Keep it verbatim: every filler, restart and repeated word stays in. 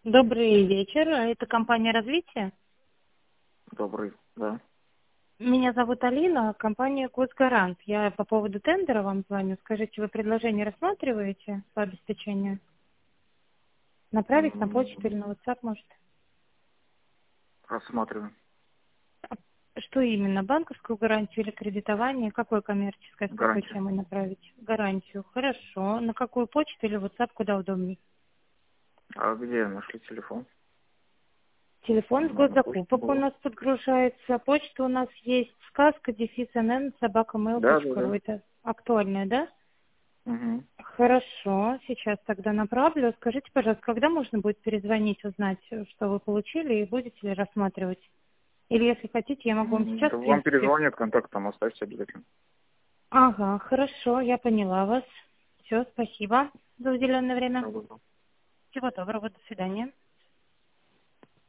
Добрый вечер. Это компания развития. Добрый, да. Меня зовут Алина, компания Госгарант. Я по поводу тендера вам звоню. Скажите, вы предложение рассматриваете по обеспечению? Направить на почту М, или на WhatsApp, может? Рассматриваем. Что именно? Банковскую гарантию или кредитование? Какое коммерческое? С какой Гарантия. темой направить? Гарантию. Хорошо. На какую почту или WhatsApp, куда удобнее? А где нашли телефон? Телефон с На, на почту госзакупок у было. нас подгружается. Почта у нас есть сказка, дефис, нн, собака, mail Да, да, точка ру. да. Это актуальная, да? Угу. Хорошо, сейчас тогда направлю. Скажите, пожалуйста, когда можно будет перезвонить, узнать, что вы получили, и будете ли рассматривать? Или, если хотите, я могу вам сейчас, Да в вам принципе... перезвонят, контакт там оставьте обязательно. Ага, хорошо, я поняла вас. Все, спасибо за уделенное время. Всего доброго. Всего доброго, до свидания.